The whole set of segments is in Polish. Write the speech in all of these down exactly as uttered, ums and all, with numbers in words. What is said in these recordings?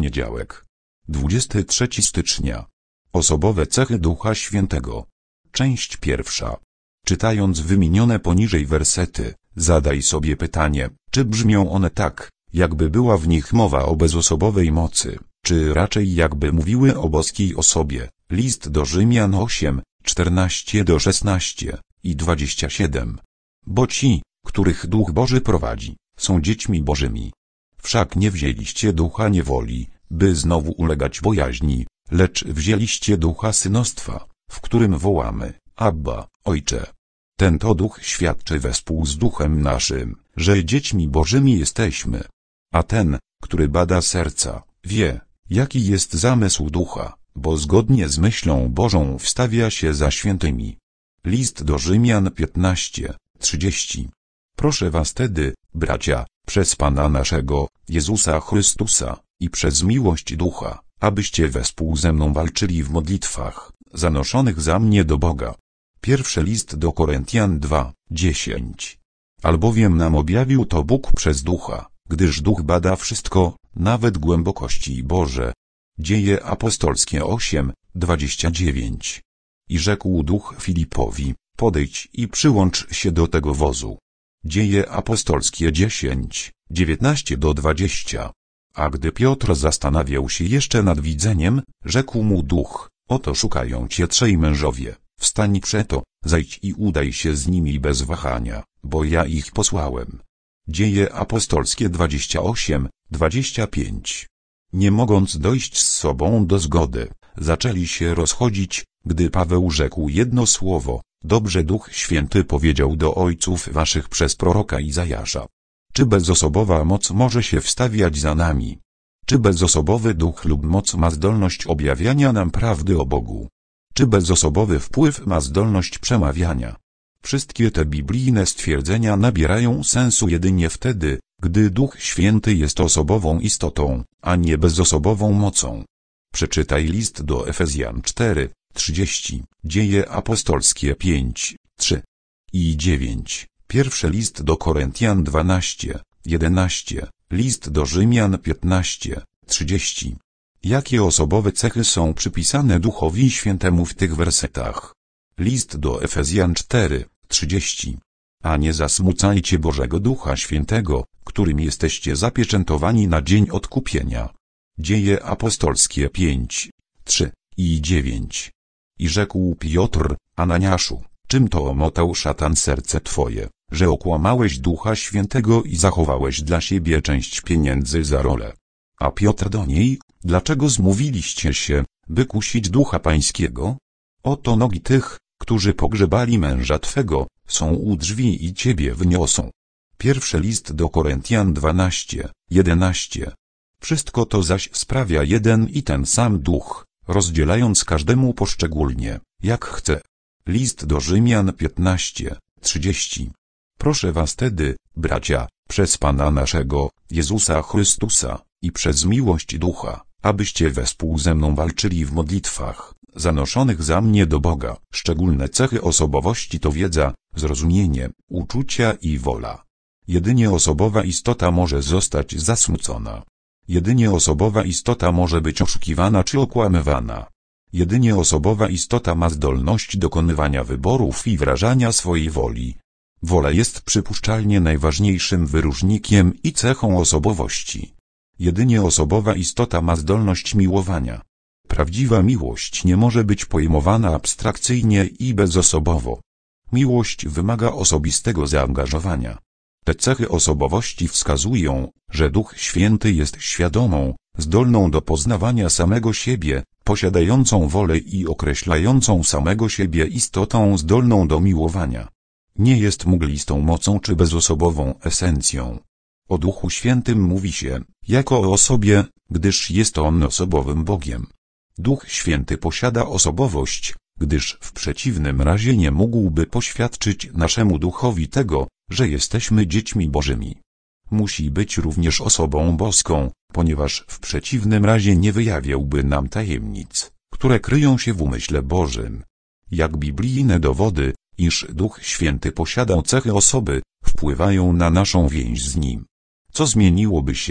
poniedziałek. dwudziestego trzeciego stycznia. Osobowe cechy Ducha Świętego. Część pierwsza. Czytając wymienione poniżej wersety, zadaj sobie pytanie, czy brzmią one tak, jakby była w nich mowa o bezosobowej mocy, czy raczej jakby mówiły o boskiej osobie. List do Rzymian osiem, czternaście do szesnastu i dwudziestego siódmego. Bo ci, których Duch Boży prowadzi, są dziećmi Bożymi. Wszak nie wzięliście ducha niewoli, by znowu ulegać bojaźni, lecz wzięliście ducha synostwa, w którym wołamy, Abba, Ojcze. Ten to Duch świadczy wespół z duchem naszym, że dziećmi Bożymi jesteśmy. A ten, który bada serca, wie, jaki jest zamysł ducha, bo zgodnie z myślą Bożą wstawia się za świętymi. List do Rzymian piętnaście, trzydzieści. Proszę was tedy, bracia, przez Pana naszego, Jezusa Chrystusa, i przez miłość ducha, abyście wespół ze mną walczyli w modlitwach, zanoszonych za mnie do Boga. Pierwszy list do Koryntian dwa, dziesięć. Albowiem nam objawił to Bóg przez ducha, gdyż duch bada wszystko, nawet głębokości Boże. Dzieje apostolskie osiem, dwadzieścia dziewięć. I rzekł duch Filipowi, podejdź i przyłącz się do tego wozu. Dzieje apostolskie dziesięć, dziewiętnaście do dwudziestu. A gdy Piotr zastanawiał się jeszcze nad widzeniem, rzekł mu duch, oto szukają cię trzej mężowie, wstań przeto, zajdź i udaj się z nimi bez wahania, bo ja ich posłałem. Dzieje apostolskie dwadzieścia osiem, dwadzieścia pięć. Nie mogąc dojść z sobą do zgody, zaczęli się rozchodzić, gdy Paweł rzekł jedno słowo, dobrze Duch Święty powiedział do ojców waszych przez proroka Izajasza. Czy bezosobowa moc może się wstawiać za nami? Czy bezosobowy duch lub moc ma zdolność objawiania nam prawdy o Bogu? Czy bezosobowy wpływ ma zdolność przemawiania? Wszystkie te biblijne stwierdzenia nabierają sensu jedynie wtedy, gdy Duch Święty jest osobową istotą, a nie bezosobową mocą. Przeczytaj list do Efezjan cztery, trzydzieści, Dzieje apostolskie pięć, trzy i dziewięć, pierwszy list do Koryntian dwanaście, jedenaście, list do Rzymian piętnaście, trzydzieści. Jakie osobowe cechy są przypisane Duchowi Świętemu w tych wersetach? List do Efezjan cztery, trzydzieści. A nie zasmucajcie Bożego Ducha Świętego, którym jesteście zapieczętowani na dzień odkupienia. Dzieje apostolskie pięć, trzy i dziewięć. I rzekł Piotr, Ananiaszu, czym to omotał szatan serce twoje, że okłamałeś Ducha Świętego i zachowałeś dla siebie część pieniędzy za rolę? A Piotr do niej, dlaczego zmówiliście się, by kusić Ducha Pańskiego? Oto nogi tych, którzy pogrzebali męża twego, są u drzwi i ciebie wniosą. Pierwszy list do Koryntian dwanaście, jedenaście. Wszystko to zaś sprawia jeden i ten sam Duch, rozdzielając każdemu poszczególnie, jak chce. List do Rzymian piętnaście, trzydzieści. Proszę was tedy, bracia, przez Pana naszego, Jezusa Chrystusa, i przez miłość ducha, abyście wespół ze mną walczyli w modlitwach, zanoszonych za mnie do Boga. Szczególne cechy osobowości to wiedza, zrozumienie, uczucia i wola. Jedynie osobowa istota może zostać zasmucona. Jedynie osobowa istota może być oszukiwana czy okłamywana. Jedynie osobowa istota ma zdolność dokonywania wyborów i wyrażania swojej woli. Wola jest przypuszczalnie najważniejszym wyróżnikiem i cechą osobowości. Jedynie osobowa istota ma zdolność miłowania. Prawdziwa miłość nie może być pojmowana abstrakcyjnie i bezosobowo. Miłość wymaga osobistego zaangażowania. Te cechy osobowości wskazują, że Duch Święty jest świadomą, zdolną do poznawania samego siebie, posiadającą wolę i określającą samego siebie istotą zdolną do miłowania. Nie jest mglistą mocą czy bezosobową esencją. O Duchu Świętym mówi się, jako o osobie, gdyż jest On osobowym Bogiem. Duch Święty posiada osobowość, gdyż w przeciwnym razie nie mógłby poświadczyć naszemu duchowi tego, że jesteśmy dziećmi Bożymi. Musi być również osobą boską, ponieważ w przeciwnym razie nie wyjawiałby nam tajemnic, które kryją się w umyśle Bożym. Jak biblijne dowody, iż Duch Święty posiada cechy osoby, wpływają na naszą więź z Nim. Co zmieniłoby się,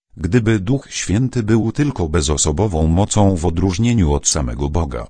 Gdyby Duch Święty był tylko bezosobową mocą w odróżnieniu od samego Boga,